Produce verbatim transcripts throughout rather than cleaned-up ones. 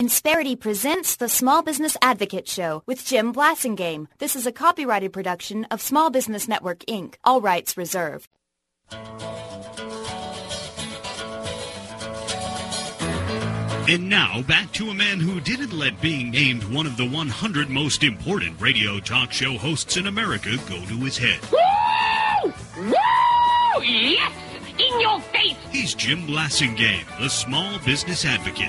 Insperity presents the Small Business Advocate Show with Jim Blasingame. This is a copyrighted production of Small Business Network, Incorporated. All rights reserved. And now, back to a man who didn't let being named one of the one hundred most important radio talk show hosts in America go to his head. Woo! Woo! Yes! In your face! He's Jim Blasingame, the Small Business Advocate.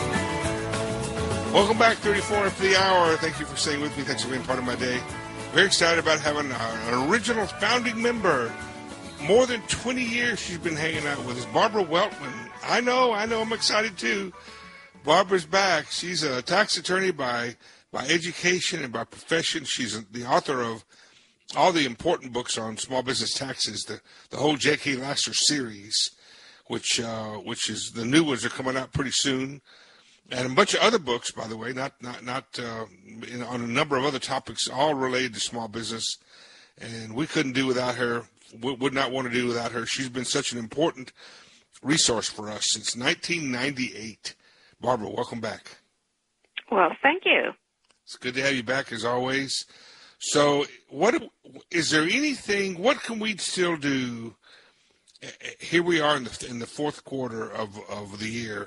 Welcome back, thirty-four after the hour. Thank you for staying with me. Thanks for being part of my day. Very excited about having an original founding member. More than twenty years she's been hanging out with us. Barbara Weltman. I know, I know, I'm excited too. Barbara's back. She's a tax attorney by by education and by profession. She's the author of all the important books on small business taxes, the, the whole J K. Lasser series, which uh, which is the new ones are coming out pretty soon. And a bunch of other books, by the way, not not not uh, in, on a number of other topics, all related to small business. And we couldn't do without her. We would not want to do without her. She's been such an important resource for us since nineteen ninety-eight. Barbara, welcome back. Well, thank you. It's good to have you back as always. So, what is there anything? What can we still do? Here we are in the in the fourth quarter of of the year.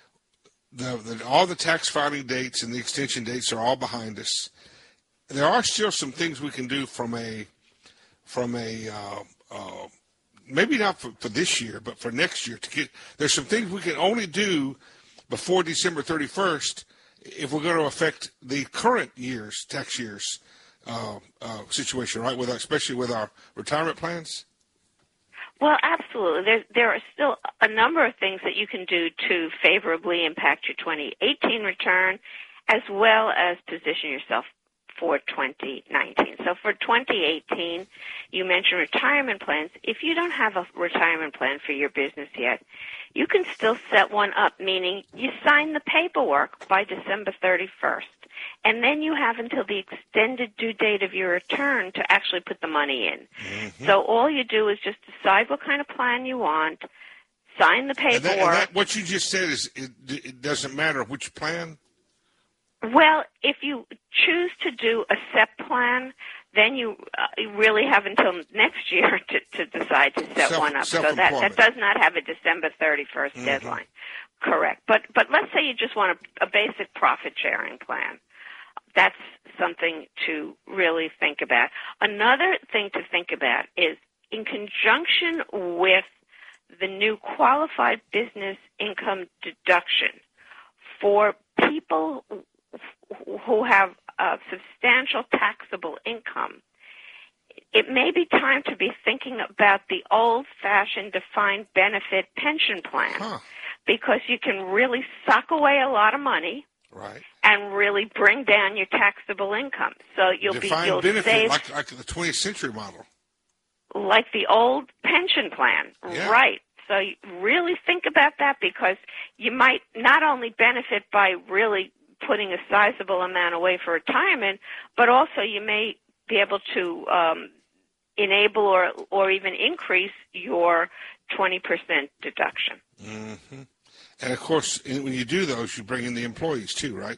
The, the, all the tax filing dates and the extension dates are all behind us. There are still some things we can do from a, from a, uh, uh, maybe not for, for this year, but for next year. To get there's some things we can only do before December thirty-first if we're going to affect the current year's tax year's uh, uh, situation, right? With our, especially with our retirement plans. Well, absolutely. There, there are still a number of things that you can do to favorably impact your twenty eighteen return, as well as position yourself for twenty nineteen. So for twenty eighteen, you mentioned retirement plans. If you don't have a retirement plan for your business yet, you can still set one up, meaning you sign the paperwork by December thirty-first. And then you have until the extended due date of your return to actually put the money in. Mm-hmm. So all you do is just decide what kind of plan you want, sign the paperwork. And that, and that, what you just said is it, it doesn't matter which plan? Well, if you choose to do a S E P plan, then you, uh, you really have until next year to, to decide to set Self, one up. So that, that does not have a December thirty-first mm-hmm. deadline. Correct. But but let's say you just want a, a basic profit-sharing plan. That's something to really think about. Another thing to think about is in conjunction with the new qualified business income deduction for people who have a substantial taxable income, it may be time to be thinking about the old-fashioned defined benefit pension plan huh. because you can really sock away a lot of money. Right. And really bring down your taxable income. So you'll Defined be you'll benefit, save like, like the twentieth century model. Like the old pension plan. Yeah. Right. So you really think about that because you might not only benefit by really putting a sizable amount away for retirement, but also you may be able to um, enable or or even increase your twenty percent deduction. Mm-hmm. And, of course, when you do those, you bring in the employees, too, right?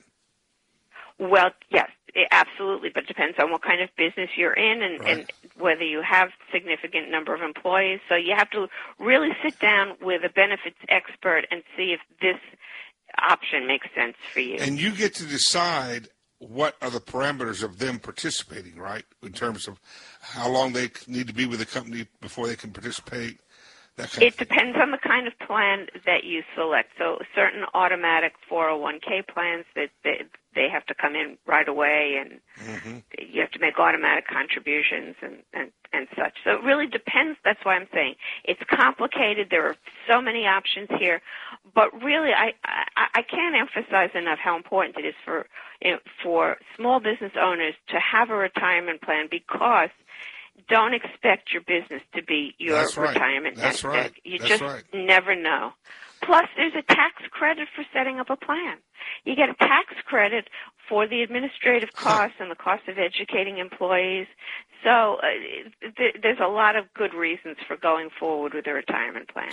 Well, yes, absolutely, but it depends on what kind of business you're in and, right. and whether you have significant number of employees. So you have to really sit down with a benefits expert and see if this option makes sense for you. And you get to decide what are the parameters of them participating, right, in terms of how long they need to be with the company before they can participate. It depends on the kind of plan that you select. So certain automatic four oh one k plans that they, they have to come in right away, and mm-hmm. you have to make automatic contributions and, and, and such. So it really depends. That's why I'm saying it's complicated. There are so many options here. But really, I, I, I can't emphasize enough how important it is for, you know, for small business owners to have a retirement plan because don't expect your business to be your That's right. retirement That's nest right. egg. You That's just right. never know. Plus, there's a tax credit for setting up a plan. You get a tax credit for the administrative costs and the cost of educating employees. So uh, th- there's a lot of good reasons for going forward with a retirement plan.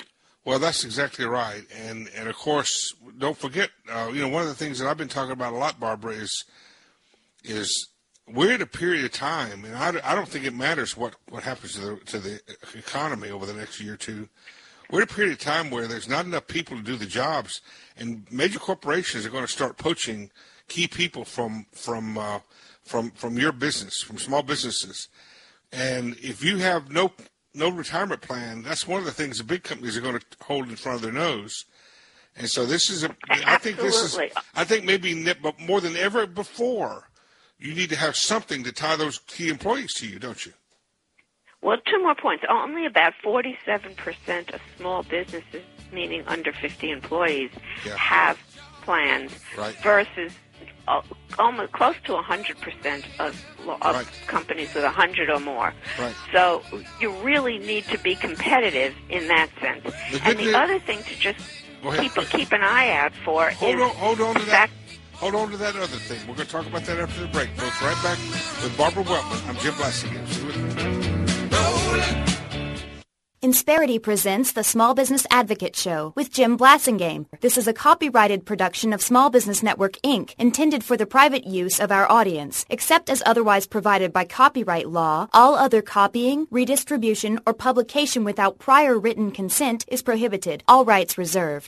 Well, that's exactly right. And, and of course, don't forget, uh, you know, one of the things that I've been talking about a lot, Barbara, is is we're at a period of time, and I, I don't think it matters what, what happens to the, to the economy over the next year or two. We're at a period of time where there's not enough people to do the jobs, and major corporations are going to start poaching key people from from uh, from from your business, from small businesses. And if you have no no retirement plan, that's one of the things the big companies are going to hold in front of their nose. And so this is a. I think this is. I think maybe more than ever before, you need to have something to tie those key employees to you, don't you? Well, two more points. Only about forty-seven percent of small businesses, meaning under fifty employees, yeah. have plans right. versus uh, almost close to one hundred percent of, of right. companies with one hundred or more. Right. So you really need to be competitive in that sense. The and the news, other thing to just keep, keep an eye out for hold is on, hold on to that. Hold on to that other thing. We're going to talk about that after the break, folks. Right back with Barbara Weltman. I'm Jim Blasingame. See you with me. Insperity presents the Small Business Advocate Show with Jim Blasingame. This is a copyrighted production of Small Business Network, Incorporated, intended for the private use of our audience. Except as otherwise provided by copyright law, all other copying, redistribution, or publication without prior written consent is prohibited. All rights reserved.